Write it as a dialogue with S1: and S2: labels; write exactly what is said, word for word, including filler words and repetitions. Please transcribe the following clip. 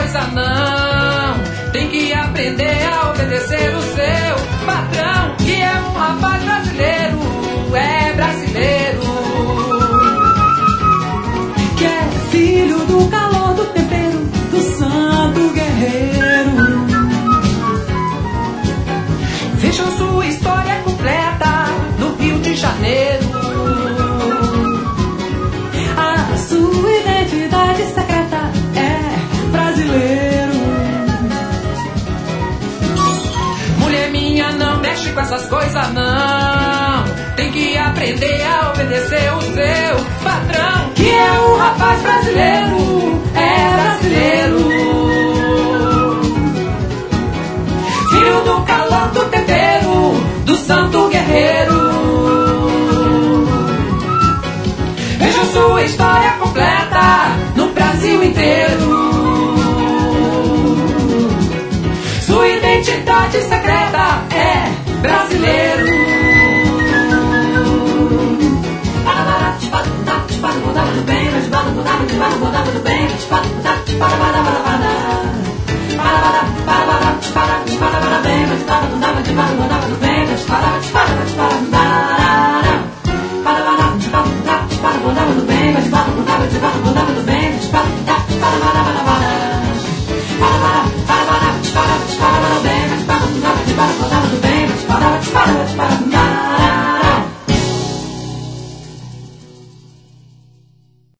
S1: coisa não. Tem que aprender a obedecer o seu patrão, que é um rapaz brasileiro, é brasileiro,
S2: que é filho do calor, do tempero, do santo guerreiro.
S1: Vejam sua história completa no Rio de Janeiro.
S2: A sua identidade secreta é brasileiro.
S1: Mulher minha, não mexe com essas coisas não. Tem que aprender a obedecer o seu patrão, que é um rapaz brasileiro, é brasileiro, filho do calor, do tempero, do santo guerreiro. Veja sua história completa no Brasil inteiro. Sua identidade secreta é brasileiro. Tudo bem, mas tudo bem,